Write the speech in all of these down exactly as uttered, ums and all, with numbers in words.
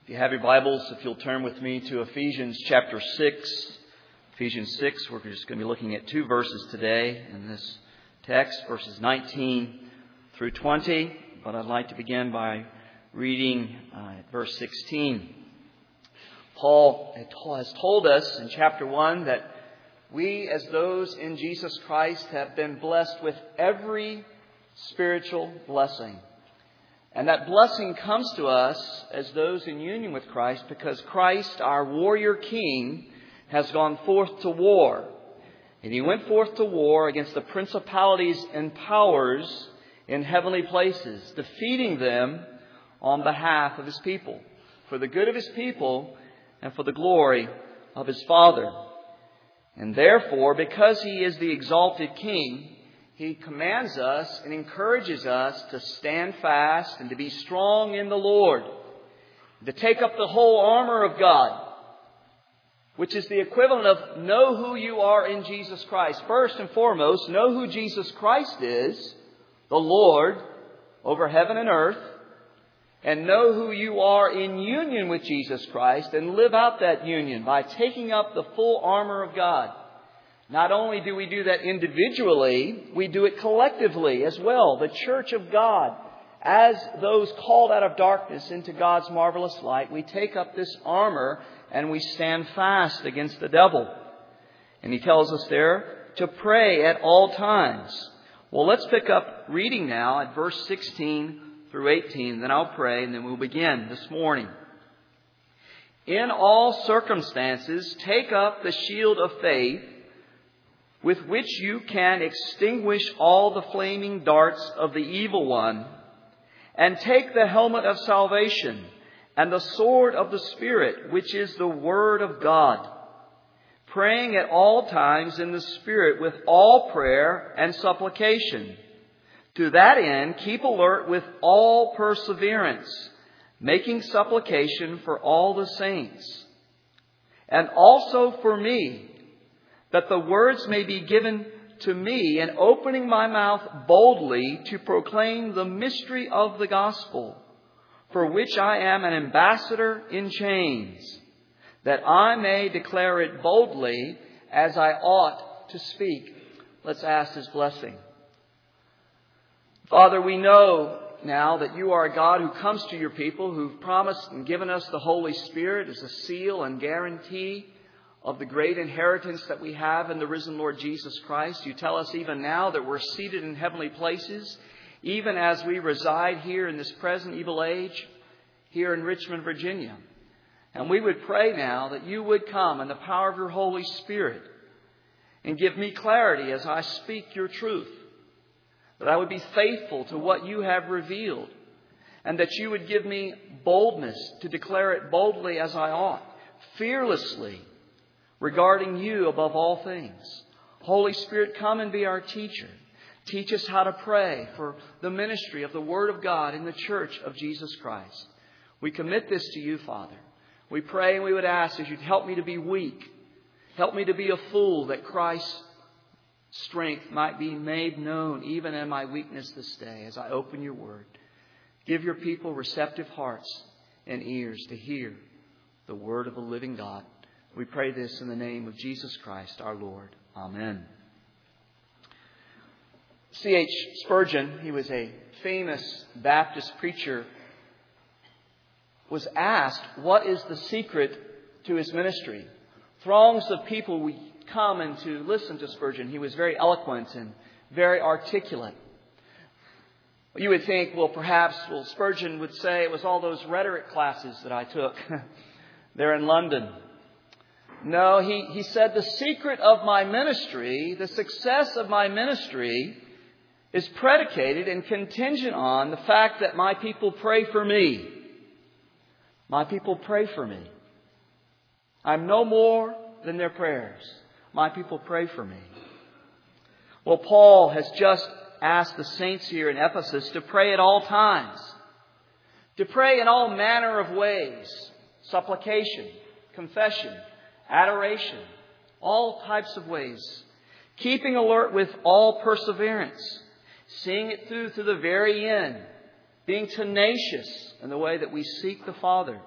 If you have your Bibles, if you'll turn with me to Ephesians chapter six. Ephesians six, we're just going to be looking at two verses today in this text, verses nineteen through twenty. But I'd like to begin by reading uh, at verse sixteen. Paul has told us in chapter one that we, as those in Jesus Christ, have been blessed with every spiritual blessing. And that blessing comes to us as those in union with Christ because Christ, our warrior king, has gone forth to war. And he went forth to war against the principalities and powers in heavenly places, defeating them on behalf of his people, for the good of his people and for the glory of his Father. And therefore, because he is the exalted king, he commands us and encourages us to stand fast and to be strong in the Lord, to take up the whole armor of God, which is the equivalent of know who you are in Jesus Christ. First and foremost, know who Jesus Christ is, the Lord over heaven and earth, and know who you are in union with Jesus Christ and live out that union by taking up the full armor of God. Not only do we do that individually, we do it collectively as well. The church of God, as those called out of darkness into God's marvelous light, we take up this armor and we stand fast against the devil. And he tells us there to pray at all times. Well, let's pick up reading now at verse sixteen through eighteen. Then I'll pray and then we'll begin this morning. In all circumstances, take up the shield of faith, with which you can extinguish all the flaming darts of the evil one, and take the helmet of salvation and the sword of the Spirit, which is the Word of God, praying at all times in the Spirit with all prayer and supplication. To that end, keep alert with all perseverance, making supplication for all the saints, and also for me, that the words may be given to me in opening my mouth boldly to proclaim the mystery of the gospel, for which I am an ambassador in chains, that I may declare it boldly as I ought to speak. Let's ask His blessing. Father, we know now that you are a God who comes to your people, who've promised and given us the Holy Spirit as a seal and guarantee of the great inheritance that we have in the risen Lord Jesus Christ. You tell us even now that we're seated in heavenly places, even as we reside here in this present evil age, here in Richmond, Virginia. And we would pray now that you would come in the power of your Holy Spirit and give me clarity as I speak your truth, that I would be faithful to what you have revealed, and that you would give me boldness to declare it boldly as I ought, fearlessly, regarding you above all things. Holy Spirit, come and be our teacher. Teach us how to pray for the ministry of the Word of God in the church of Jesus Christ. We commit this to you, Father. We pray and we would ask that you'd help me to be weak. Help me to be a fool, that Christ's strength might be made known even in my weakness this day as I open your Word. Give your people receptive hearts and ears to hear the Word of the living God. We pray this in the name of Jesus Christ, our Lord. Amen. C H Spurgeon, he was a famous Baptist preacher, was asked, what is the secret to his ministry? Throngs of people would come and to listen to Spurgeon. He was very eloquent and very articulate. You would think, well, perhaps, well, Spurgeon would say it was all those rhetoric classes that I took there in London. No, he, he said the secret of my ministry, the success of my ministry, is predicated and contingent on the fact that my people pray for me. My people pray for me. I'm no more than their prayers. My people pray for me. Well, Paul has just asked the saints here in Ephesus to pray at all times, to pray in all manner of ways, supplication, confession, adoration, all types of ways, keeping alert with all perseverance, seeing it through to the very end, being tenacious in the way that we seek the Father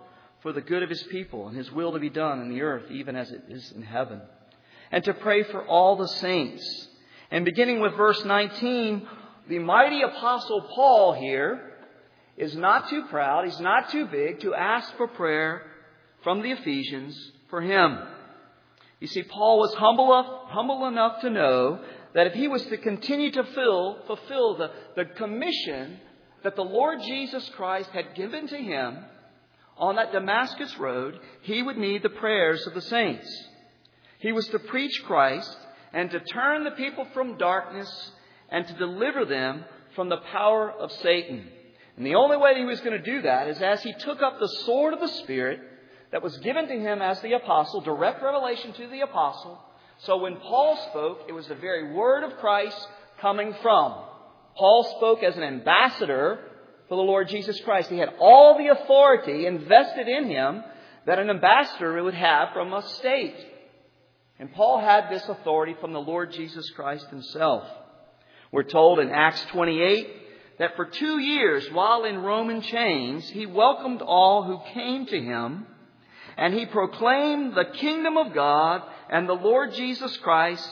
for the good of His people and His will to be done in the earth, even as it is in heaven. And to pray for all the saints. And beginning with verse nineteen, the mighty Apostle Paul here is not too proud, he's not too big to ask for prayer from the Ephesians for him. You see, Paul was humble enough, humble enough to know that if he was to continue to fill, fulfill the, the commission that the Lord Jesus Christ had given to him on that Damascus road, he would need the prayers of the saints. He was to preach Christ and to turn the people from darkness and to deliver them from the power of Satan. And the only way that he was going to do that is as he took up the sword of the Spirit that was given to him as the apostle, direct revelation to the apostle. So when Paul spoke, it was the very word of Christ coming from. Paul spoke as an ambassador for the Lord Jesus Christ. He had all the authority invested in him that an ambassador would have from a state. And Paul had this authority from the Lord Jesus Christ Himself. We're told in Acts twenty-eight that for two years, while in Roman chains, he welcomed all who came to him, and he proclaimed the kingdom of God and the Lord Jesus Christ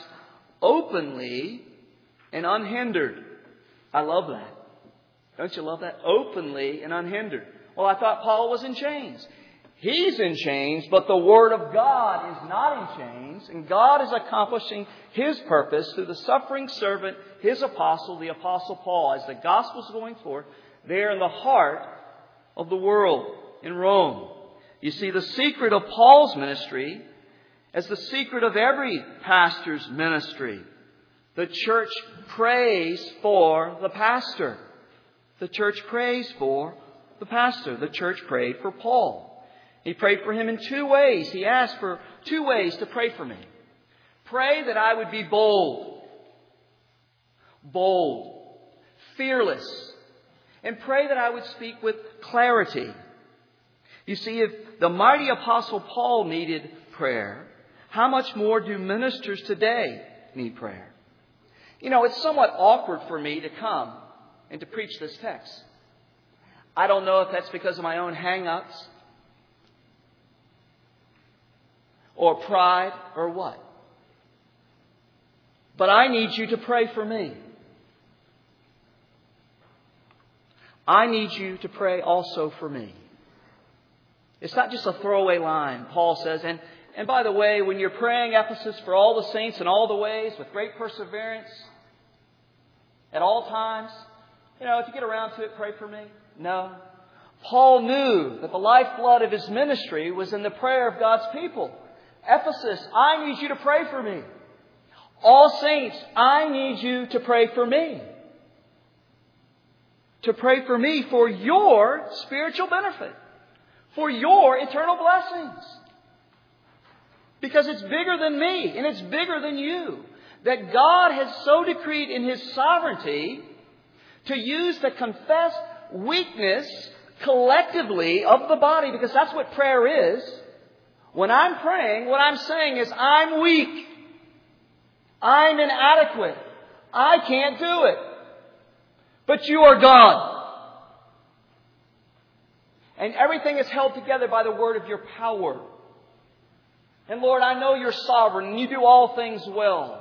openly and unhindered. I love that. Don't you love that? Openly and unhindered. Well, I thought Paul was in chains. He's in chains, but the Word of God is not in chains. And God is accomplishing His purpose through the suffering servant, His apostle, the Apostle Paul, as the gospel is going forth there in the heart of the world in Rome. You see, the secret of Paul's ministry, as the secret of every pastor's ministry, the church prays for the pastor. The church prays for the pastor. The church prayed for Paul. He prayed for him in two ways. He asked for two ways to pray for me. Pray that I would be bold. Bold. Fearless. And pray that I would speak with clarity. You see, if the mighty Apostle Paul needed prayer, how much more do ministers today need prayer? You know, it's somewhat awkward for me to come and to preach this text. I don't know if that's because of my own hang-ups, or pride, or what. But I need you to pray for me. I need you to pray also for me. It's not just a throwaway line, Paul says. And, and by the way, when you're praying, Ephesus, for all the saints in all the ways, with great perseverance, at all times, you know, if you get around to it, pray for me. No. Paul knew that the lifeblood of his ministry was in the prayer of God's people. Ephesus, I need you to pray for me. All saints, I need you to pray for me. To pray for me for your spiritual benefit. For your eternal blessings. Because it's bigger than me and it's bigger than you. That God has so decreed in His sovereignty to use the confessed weakness collectively of the body. Because that's what prayer is. When I'm praying, what I'm saying is, I'm weak. I'm inadequate. I can't do it. But you are God. And everything is held together by the word of your power. And Lord, I know you're sovereign and you do all things well.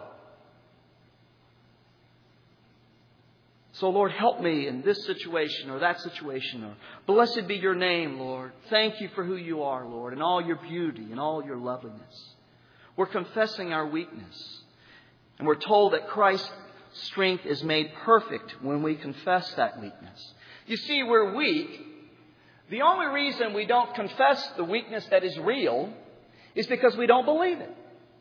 So, Lord, help me in this situation or that situation. Or blessed be your name, Lord. Thank you for who you are, Lord, and all your beauty and all your loveliness. We're confessing our weakness. And we're told that Christ's strength is made perfect when we confess that weakness. You see, we're weak. The only reason we don't confess the weakness that is real is because we don't believe it.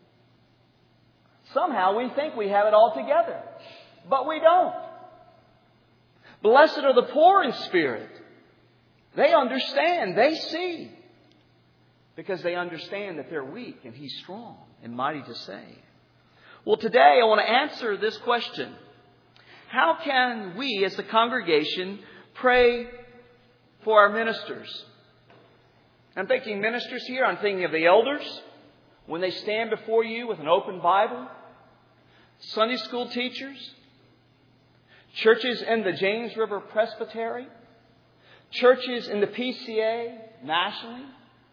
Somehow we think we have it all together, but we don't. Blessed are the poor in spirit. They understand. They see. Because they understand that they're weak and He's strong and mighty to save. Well, today I want to answer this question. How can we as the congregation pray for our ministers? I'm thinking ministers here. I'm thinking of the elders when they stand before you with an open Bible. Sunday school teachers. Churches in the James River Presbytery. Churches in the P C A nationally.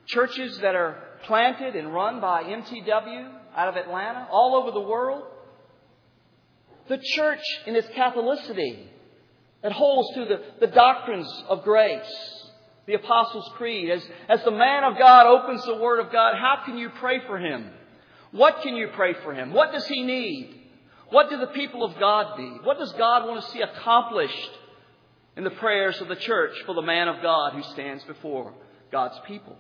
churches that are planted and run by M T W out of Atlanta, all over the world. The church in its Catholicity that holds to the, the doctrines of grace, the Apostles' Creed. As, as the man of God opens the Word of God, how can you pray for him? What can you pray for him? What does he need? What do the people of God need? What does God want to see accomplished in the prayers of the church for the man of God who stands before God's people?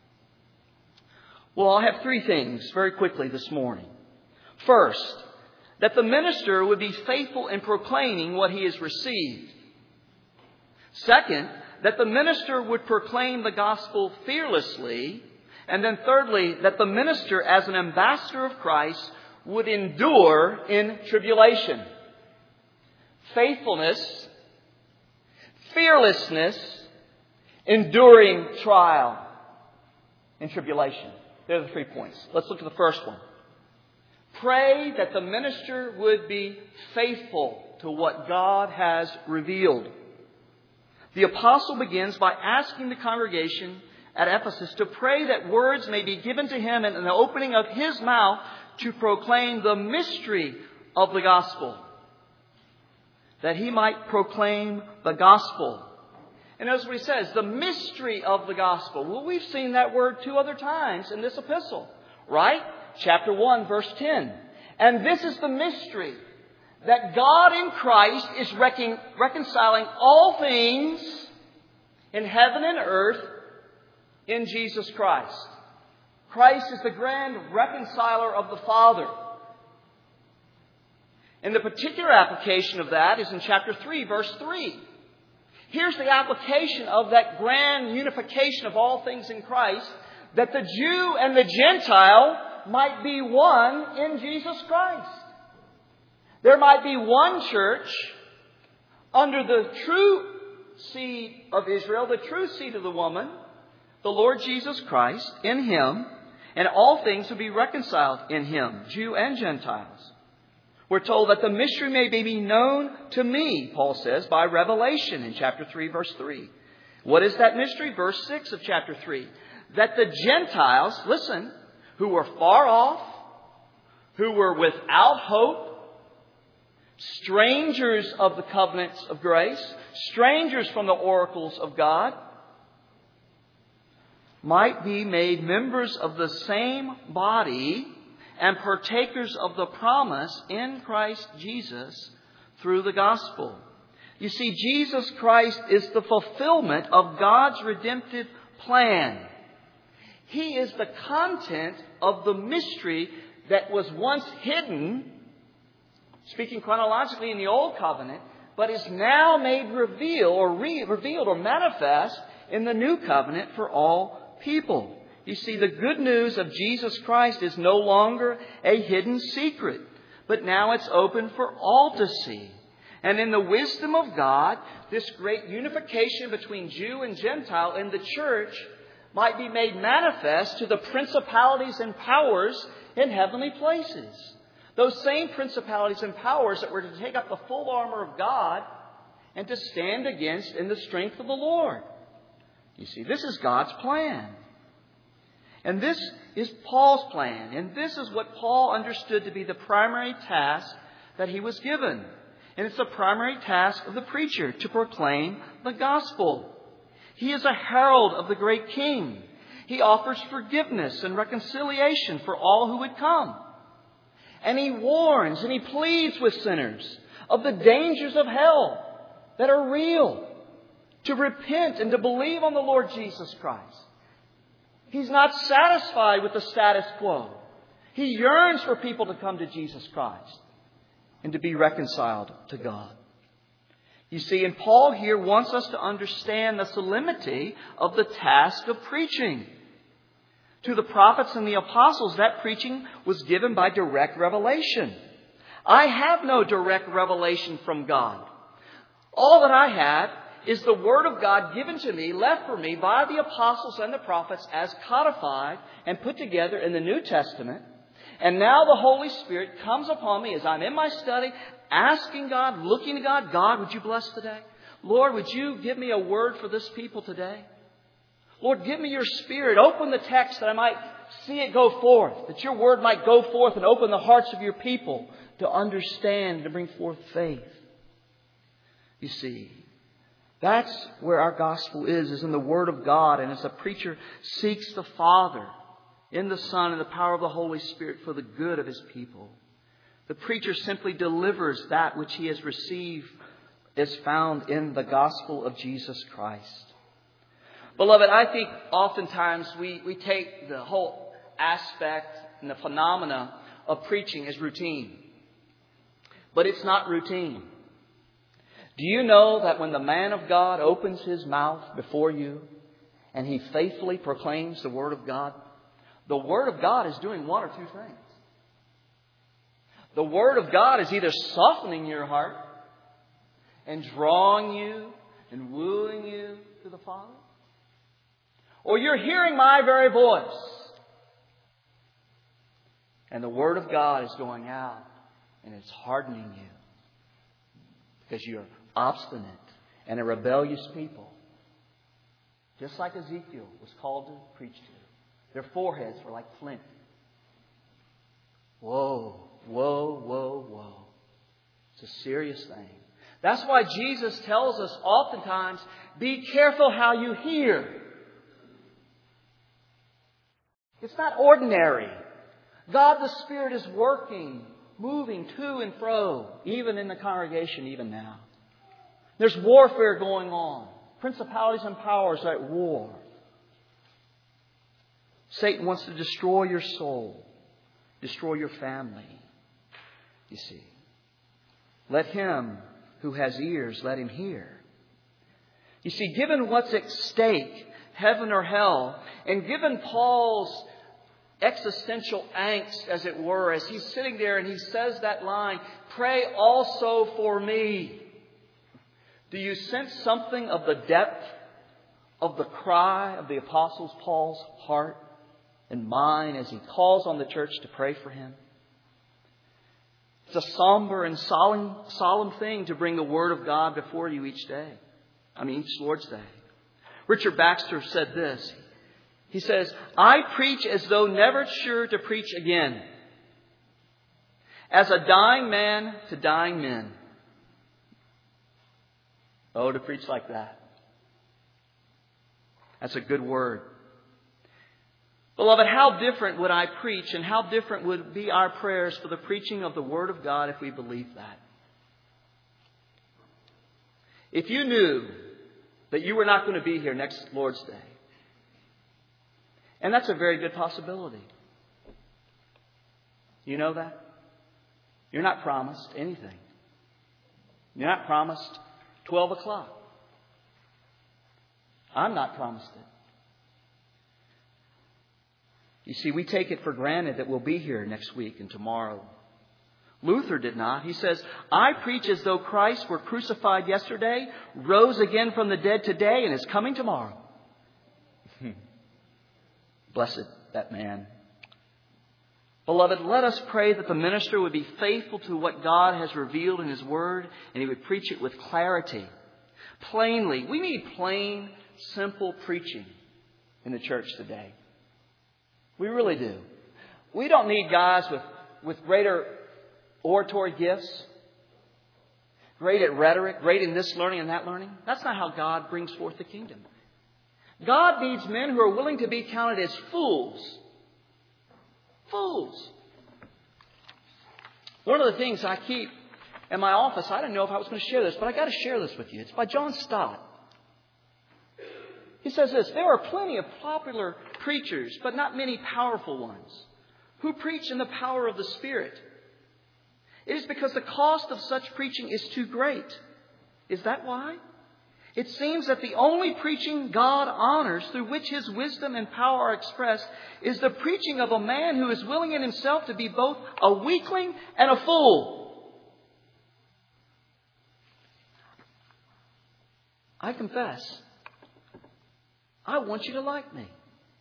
Well, I'll have three things very quickly this morning. First, that the minister would be faithful in proclaiming what he has received. Second, that the minister would proclaim the gospel fearlessly. And then thirdly, that the minister as an ambassador of Christ would endure in tribulation. Faithfulness, fearlessness, enduring trial and tribulation. There are the three points. Let's look at the first one. Pray that the minister would be faithful to what God has revealed. The apostle begins by asking the congregation at Ephesus to pray that words may be given to him in the opening of his mouth to proclaim the mystery of the gospel. That he might proclaim the gospel. And notice what he says, the mystery of the gospel. Well, we've seen that word two other times in this epistle, right? Chapter one, verse ten. And this is the mystery, that God in Christ is recon- reconciling all things in heaven and earth in Jesus Christ. Christ is the grand reconciler of the Father. And the particular application of that is in chapter three, verse three. Here's the application of that grand unification of all things in Christ, that the Jew and the Gentile might be one in Jesus Christ. There might be one church under the true seed of Israel, the true seed of the woman, the Lord Jesus Christ, in Him, and all things will be reconciled in Him, Jew and Gentiles. We're told that the mystery may be known to me, Paul says, by revelation in chapter three, verse three. What is that mystery? Verse six of chapter three. That the Gentiles, listen, who were far off, who were without hope, strangers of the covenants of grace, strangers from the oracles of God, might be made members of the same body and partakers of the promise in Christ Jesus through the gospel. You see, Jesus Christ is the fulfillment of God's redemptive plan. He is the content of the mystery that was once hidden, speaking chronologically in the Old Covenant, but is now made reveal or re- revealed or manifest in the New Covenant for all people. You see, the good news of Jesus Christ is no longer a hidden secret, but now it's open for all to see. And in the wisdom of God, this great unification between Jew and Gentile in the church might be made manifest to the principalities and powers in heavenly places. Those same principalities and powers that were to take up the full armor of God and to stand against in the strength of the Lord. You see, this is God's plan. And this is Paul's plan. And this is what Paul understood to be the primary task that he was given. And it's the primary task of the preacher, to proclaim the gospel. He is a herald of the great King. He offers forgiveness and reconciliation for all who would come. And he warns and he pleads with sinners of the dangers of hell that are real, to repent and to believe on the Lord Jesus Christ. He's not satisfied with the status quo. He yearns for people to come to Jesus Christ and to be reconciled to God. You see, and Paul here wants us to understand the solemnity of the task of preaching. To the prophets and the apostles, that preaching was given by direct revelation. I have no direct revelation from God. All that I have is the Word of God given to me, left for me by the apostles and the prophets as codified and put together in the New Testament. And now the Holy Spirit comes upon me as I'm in my study, asking God, looking to God, God, would you bless today? Lord, would you give me a word for this people today? Lord, give me your Spirit. Open the text that I might see it go forth, that your word might go forth and open the hearts of your people to understand, to bring forth faith. You see, that's where our gospel is, is in the Word of God. And as a preacher seeks the Father in the Son and the power of the Holy Spirit for the good of His people, the preacher simply delivers that which he has received as found in the gospel of Jesus Christ. Beloved, I think oftentimes we, we take the whole aspect and the phenomena of preaching as routine. But it's not routine. Do you know that when the man of God opens his mouth before you and he faithfully proclaims the Word of God, the Word of God is doing one or two things. The Word of God is either softening your heart and drawing you and wooing you to the Father, or you're hearing my very voice and the Word of God is going out and it's hardening you because you're obstinate and a rebellious people. Just like Ezekiel was called to preach to. Their foreheads were like flint. Whoa, whoa, whoa, whoa. It's a serious thing. That's why Jesus tells us oftentimes, be careful how you hear. It's not ordinary. God the Spirit is working, moving to and fro, even in the congregation, even now. There's warfare going on. Principalities and powers are at war. Satan wants to destroy your soul, destroy your family. You see, let him who has ears, let him hear. You see, given what's at stake, heaven or hell, and given Paul's existential angst, as it were, as he's sitting there and he says that line, pray also for me. Do you sense something of the depth of the cry of the Apostle Paul's heart and mind as he calls on the church to pray for him? It's a somber and solemn, solemn thing to bring the Word of God before you each day. I mean, each Lord's Day. Richard Baxter said this. He says, I preach as though never sure to preach again. As a dying man to dying men. Oh, to preach like that. That's a good word. Beloved, how different would I preach and how different would be our prayers for the preaching of the Word of God if we believed that? If you knew that you were not going to be here next Lord's Day, and that's a very good possibility. You know that? You're not promised anything. You're not promised twelve o'clock. I'm not promised it. You see, we take it for granted that we'll be here next week and tomorrow. Luther did not. He says, I preach as though Christ were crucified yesterday, rose again from the dead today, and is coming tomorrow. Blessed that man. Beloved, let us pray that the minister would be faithful to what God has revealed in His Word, and he would preach it with clarity, plainly. We need plain, simple preaching in the church today. We really do. We don't need guys with, with greater oratory gifts, great at rhetoric, great in this learning and that learning. That's not how God brings forth the kingdom. God needs men who are willing to be counted as fools. Fools. One of the things I keep in my office, I didn't know if I was going to share this, but I got to share this with you. It's by John Stott. He says this, there are plenty of popular preachers, but not many powerful ones, who preach in the power of the Spirit. It is because the cost of such preaching is too great. Is that why? It seems that the only preaching God honors, through which His wisdom and power are expressed, is the preaching of a man who is willing in himself to be both a weakling and a fool. I confess, I want you to like me.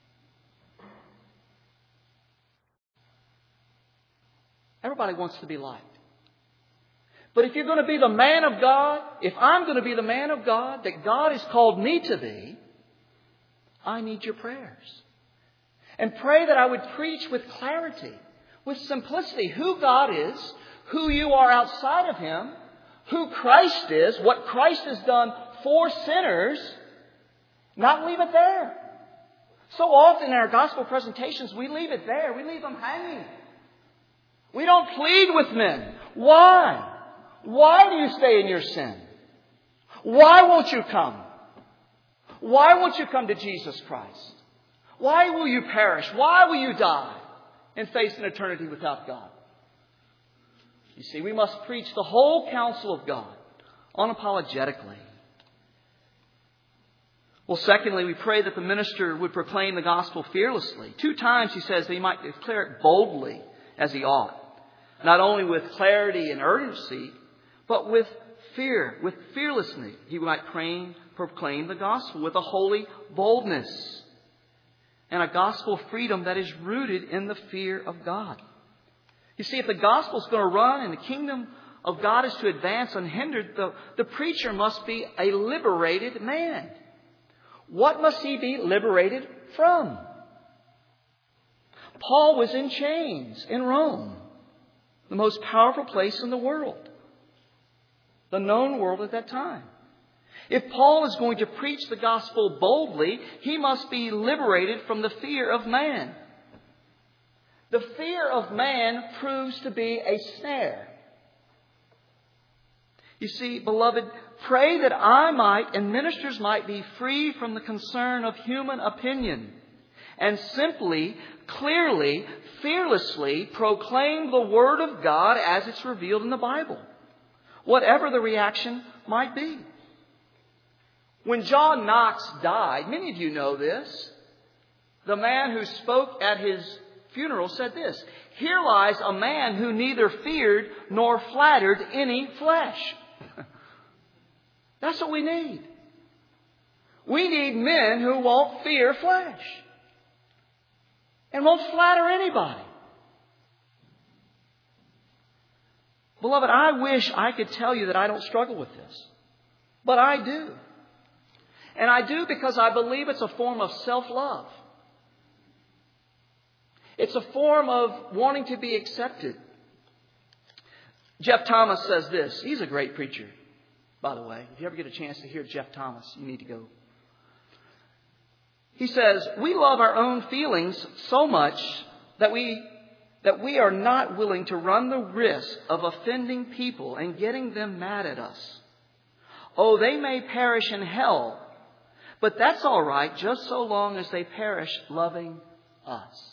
Everybody wants to be liked. But if you're going to be the man of God, if I'm going to be the man of God that God has called me to be, I need your prayers. And pray that I would preach with clarity, with simplicity, who God is, who you are outside of Him, who Christ is, what Christ has done for sinners, not leave it there. So often in our gospel presentations, we leave it there. We leave them hanging. We don't plead with men. Why? Why do you stay in your sin? Why won't you come? Why won't you come to Jesus Christ? Why will you perish? Why will you die and face an eternity without God? You see, we must preach the whole counsel of God unapologetically. Well, secondly, we pray that the minister would proclaim the gospel fearlessly. Two times he says that he might declare it boldly as he ought. Not only with clarity and urgency, but with fear, with fearlessness. He might proclaim, proclaim the gospel with a holy boldness and a gospel freedom that is rooted in the fear of God. You see, if the gospel is going to run and the kingdom of God is to advance unhindered, the, the preacher must be a liberated man. What must he be liberated from? Paul was in chains in Rome, the most powerful place in the world, the known world at that time. If Paul is going to preach the gospel boldly, he must be liberated from the fear of man. The fear of man proves to be a snare. You see, beloved, pray that I might and ministers might be free from the concern of human opinion and simply, clearly, fearlessly proclaim the Word of God as it's revealed in the Bible, whatever the reaction might be. When John Knox died, many of you know this, the man who spoke at his funeral said this: "Here lies a man who neither feared nor flattered any flesh." That's what we need. We need men who won't fear flesh and won't flatter anybody. Beloved, I wish I could tell you that I don't struggle with this, but I do. And I do because I believe it's a form of self-love. It's a form of wanting to be accepted. Jeff Thomas says this. He's a great preacher, by the way. If you ever get a chance to hear Jeff Thomas, you need to go. He says, "We love our own feelings so much that we that we are not willing to run the risk of offending people and getting them mad at us. Oh, they may perish in hell, but that's all right just so long as they perish loving us."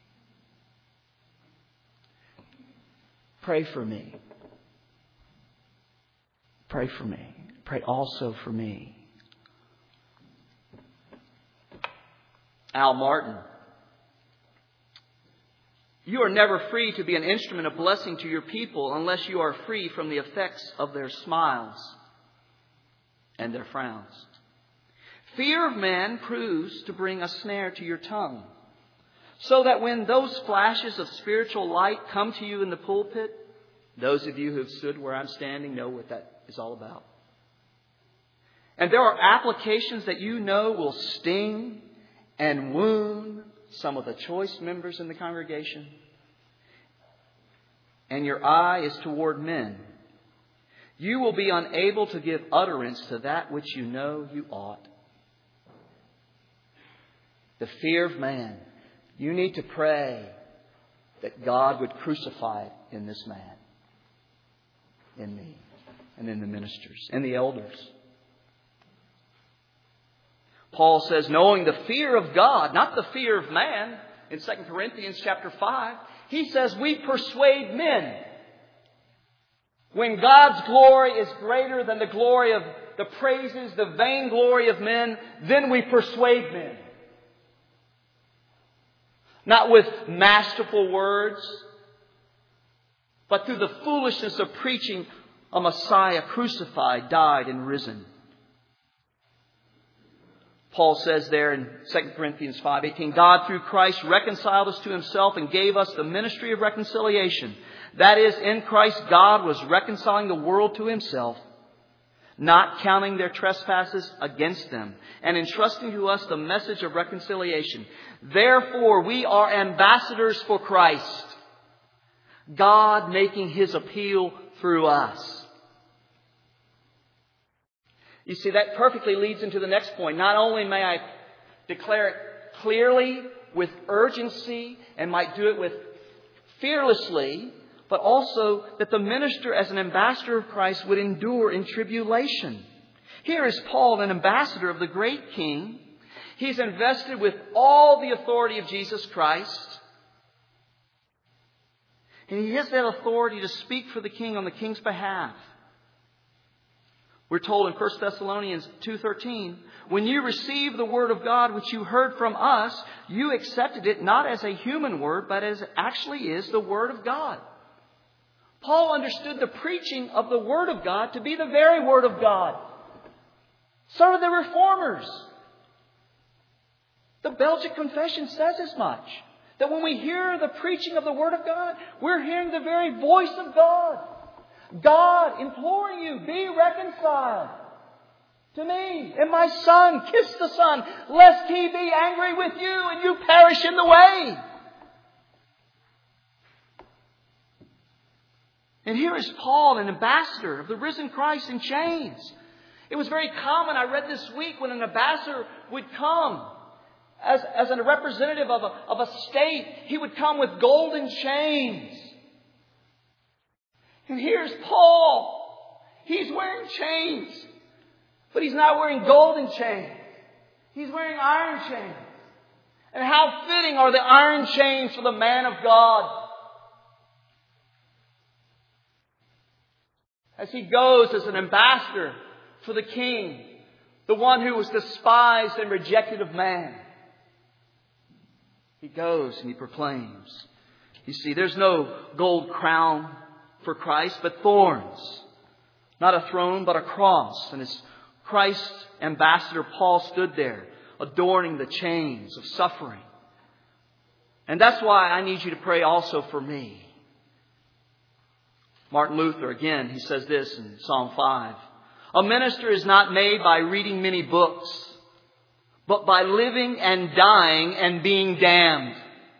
Pray for me. Pray for me. Pray also for me. Al Martin. You are never free to be an instrument of blessing to your people unless you are free from the effects of their smiles and their frowns. Fear of man proves to bring a snare to your tongue, so that when those flashes of spiritual light come to you in the pulpit, those of you who have stood where I'm standing know what that is all about. And there are applications that you know will sting and wound some of the choice members in the congregation. And your eye is toward men. You will be unable to give utterance to that which you know you ought. The fear of man. You need to pray that God would crucify it in this man, in me, and in the ministers, and the elders. Paul says, knowing the fear of God, not the fear of man, in Second Corinthians chapter five, he says we persuade men. When God's glory is greater than the glory of the praises, the vainglory of men, then we persuade men. Not with masterful words, but through the foolishness of preaching a Messiah crucified, died, and risen. Paul says there in Second Corinthians five eighteen, God through Christ reconciled us to himself and gave us the ministry of reconciliation. That is, in Christ God was reconciling the world to himself, not counting their trespasses against them, and entrusting to us the message of reconciliation. Therefore, we are ambassadors for Christ, God making His appeal through us. You see, that perfectly leads into the next point. Not only may I declare it clearly, with urgency, and might do it with fearlessly, but also that the minister as an ambassador of Christ would endure in tribulation. Here is Paul, an ambassador of the great King. He's invested with all the authority of Jesus Christ. And he has that authority to speak for the King on the King's behalf. We're told in First Thessalonians two thirteen, when you received the word of God which you heard from us, you accepted it not as a human word, but as it actually is the word of God. Paul understood the preaching of the word of God to be the very word of God. So did the Reformers. The Belgic Confession says as much. That when we hear the preaching of the word of God, we're hearing the very voice of God. God imploring you, be reconciled to me and my Son. Kiss the Son, lest He be angry with you and you perish in the way. And here is Paul, an ambassador of the risen Christ in chains. It was very common, I read this week, when an ambassador would come as, as a representative of a, of a state, he would come with golden chains. And here's Paul. He's wearing chains. But he's not wearing golden chains. He's wearing iron chains. And how fitting are the iron chains for the man of God. As he goes as an ambassador for the King, the one who was despised and rejected of man. He goes and he proclaims. You see, there's no gold crown for Christ, but thorns. Not a throne, but a cross. And as Christ's ambassador, Paul stood there, adorning the chains of suffering. And that's why I need you to pray also for me. Martin Luther, again, he says this in Psalm five. A minister is not made by reading many books, but by living and dying and being damned.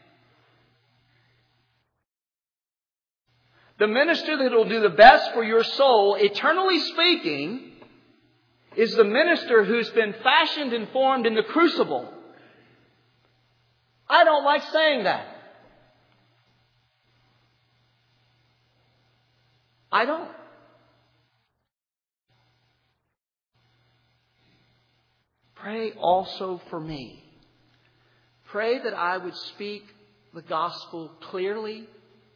The minister that will do the best for your soul, eternally speaking, is the minister who's been fashioned and formed in the crucible. I don't like saying that. I don't. Pray also for me. Pray that I would speak the gospel clearly,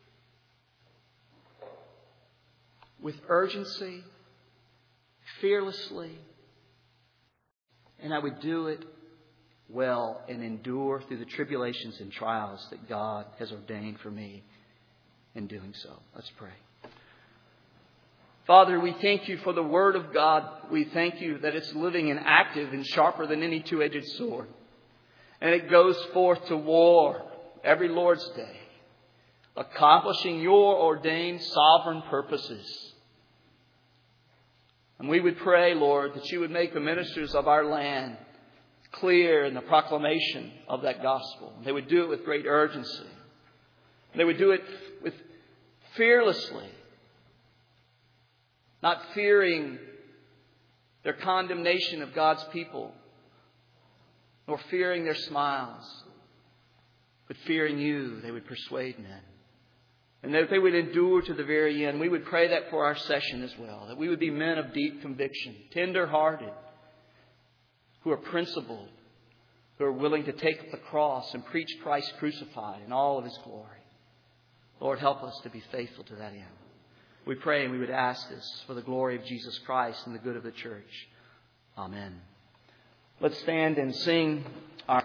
with urgency, fearlessly, and I would do it well and endure through the tribulations and trials that God has ordained for me in doing so. Let's pray. Father, we thank you for the Word of God. We thank you that it's living and active and sharper than any two-edged sword. And it goes forth to war every Lord's Day, accomplishing your ordained sovereign purposes. And we would pray, Lord, that you would make the ministers of our land clear in the proclamation of that gospel. They would do it with great urgency. They would do it with fearlessly, not fearing their condemnation of God's people, nor fearing their smiles, but fearing you. They would persuade men. And that they would endure to the very end. We would pray that for our session as well. That we would be men of deep conviction, tender-hearted, who are principled, who are willing to take up the cross and preach Christ crucified in all of His glory. Lord, help us to be faithful to that end. We pray and we would ask this for the glory of Jesus Christ and the good of the church. Amen. Let's stand and sing our